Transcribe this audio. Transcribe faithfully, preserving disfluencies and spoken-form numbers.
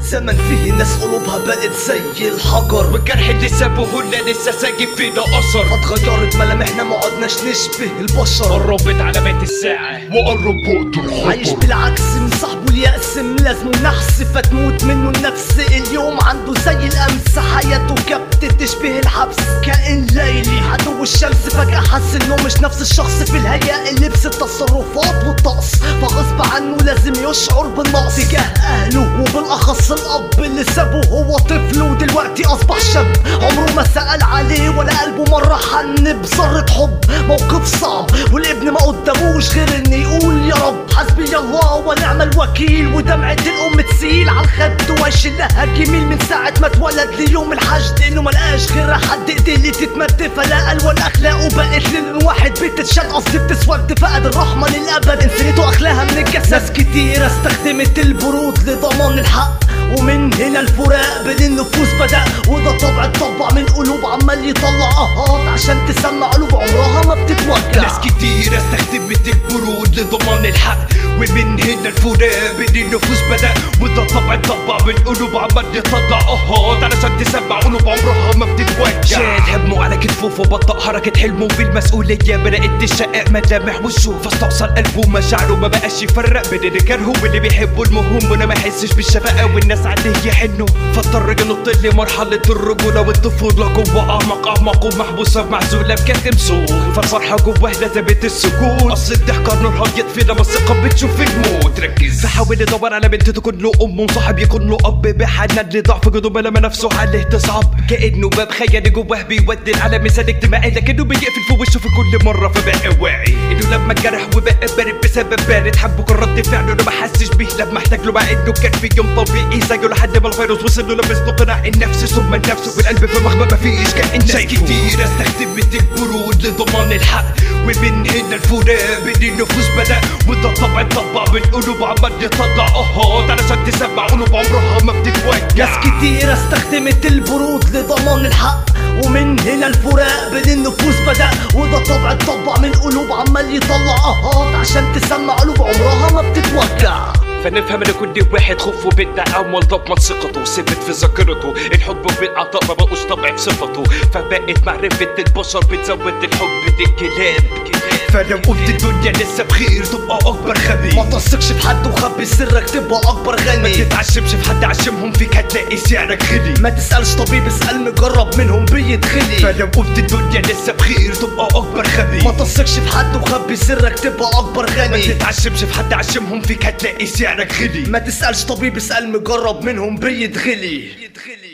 زمن فيه ناس قلوبها بقت زي الحجر، والجرح اللي سابوهولنا لسه ساجب فينا اثر. اتغيرت ملامحنا معدناش نشبه البشر، قربت علامات الساعة وقرب وقت الخطر. عايش بالعكس مصاحبه اليأس ملازمه نحس، فتموت منه النفس. اليوم عنده زي الامس، حياته كبت تشبه الحبس. كائن ليلي عدو الشمس، فجأة حس انه مش نفس الشخص في الهيئة، اللبس التصرفات والطقس، فغصب عنه لازم يشعر بالنقص تجاه اهله، وبالاخص الاب اللي سابه هو طفل ودلوقتي اصبح شاب. عمره ما سأل عليه ولا قلبه مرة حن بذرة حب. موقف صعب والابن ما قداموش غير ان يقول يا رب حسبي الله ونعم الوكيل، ودمعة الام تسيل على الخد ويشيلها جميل من ساعة ما اتولد ليوم الحشد، انه ملقاش غير حد ايديه اللي تتمد، فلا الوان اخلاقه بقت لون واحد بتتشال، قصدي بتسود، فقد الرحمة للابد، انسانيته اخلاها من الجسد. ناس كتير استخدمت البرود لضمان الحق، ومن هنا الفراق بين النفوس بدأ، وده طبع اتطبع من قلوب عمال يطلع اهات عشان تسمع قلوب عمرها ما بتتوجع. ناس كتير استخدمت البرود لضمان الحق، ومن هنا الفراق بين النفوس بدأ، وده طبع اتطبع من قلوب عمال يطلع اهات علشان تسمع قلوب عمرها ما بتتوجع. شال همه على كتفه فبطأ حركة حلمه بالمسؤولية، بدأت تشقق ملامح وشه، فاستأصل قلبه مشاعره، ما بقاش يفرق بين اللي كرهه واللي بيحبه. المهم وانا ما احسش بالشفقة والناس عليه يحنوا، فاضطر ينط لمرحلة الرجولة والطفولة جوه اعمق اعمق ومحبوسة معزولة بكتم صوت، فالفرحة جواه لازمت السكوت. اصل الضحكة نورها بيطفي لما الثقة بتشوف الموت. ركز فحاول يدور على بنت تكون له ام وصاحب يكون له اب، بحنان لضعف جدوب لما نفسه عليه تصعب، كأنه باب خيالي جواه بيودي على مثال اجتماعي، لكنه بيقفل في وشه في كل مرة، فبقى واعي انه لما اتجرح وبقى بارد بسبب بارد، حبه كان رد فعله انه ما حسش بيه لما احتاج له، مع انه كان في يوم طبيعي زيه لحد ما الفيروس وصل له، لبس له قناع النفس ثم النفس والقلب في مخبأ مفيش كائن. ناس كتير استخدمت البرود لضمان الحق، ومن هنا الفراق بين النفوس بدأ، وده طبع اتطبع من قلوب عمال يطلع اهات علشان تسمع قلوب عمرها ما بتتوجع. ناس كتير استخدمت البرود لضمان الحق، ومن هنا الفراق بين النفوس بدأ، وده طبع اتطبع من قلوب عمال يطلع اهات عشان تسمع قلوب عمرها ما بتتوجع. فنفهم ان كل واحد خوفه بالتعامل ضمن ثقته، ثبت في ذاكرته الحب بالعطاء ما بقوش طبع في صفته، فبقت معرفة البشر بتزود الحب دي كلام. فلو قلت الدنيا لسه بخير تبقى اكبر خبير، ما تثقش في حد وخبي سرك تبقى اكبر غني، ما تتعشمش في حد عشمهم فيك هتلاقي سعرك غلي، ما تسألش طبيب اسأل مجرب منهم بيتخلي. فلو قلت الدنيا لسه بخير تبقى اكبر خبير، ما تثقش في حد وخبي سرك تبقى اكبر غني، ما تتعشمش في حد عشمهم فيك هتلاقي سعرك غلي، ما تسألش طبيب اسأل مجرب منهم بيتغلي.